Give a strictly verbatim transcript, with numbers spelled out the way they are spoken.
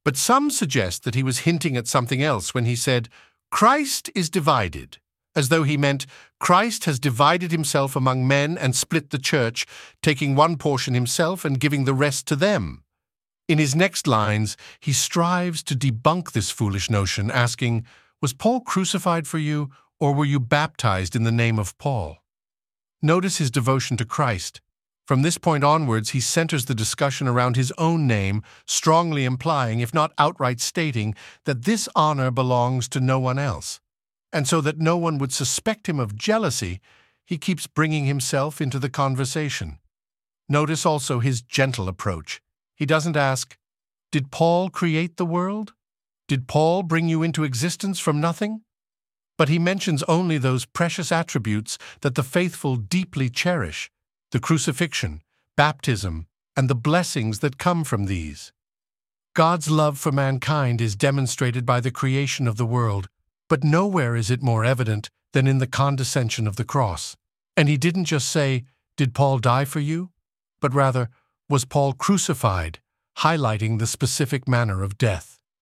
But some suggest that he was hinting at something else when he said, "Christ is divided," as though he meant Christ has divided himself among men and split the church, taking one portion himself and giving the rest to them. In his next lines, he strives to debunk this foolish notion, asking, "Was Paul crucified for you, or were you baptized in the name of Paul?" Notice his devotion to Christ. From this point onwards, he centers the discussion around his own name, strongly implying, if not outright stating, that this honor belongs to no one else. And so that no one would suspect him of jealousy, he keeps bringing himself into the conversation. Notice also his gentle approach. He doesn't ask, "Did Paul create the world? Did Paul bring you into existence from nothing?" But he mentions only those precious attributes that the faithful deeply cherish: the crucifixion, baptism, and the blessings that come from these. God's love for mankind is demonstrated by the creation of the world, but nowhere is it more evident than in the condescension of the cross. And he didn't just say, "Did Paul die for you?" but rather, "Was Paul crucified?" highlighting the specific manner of death.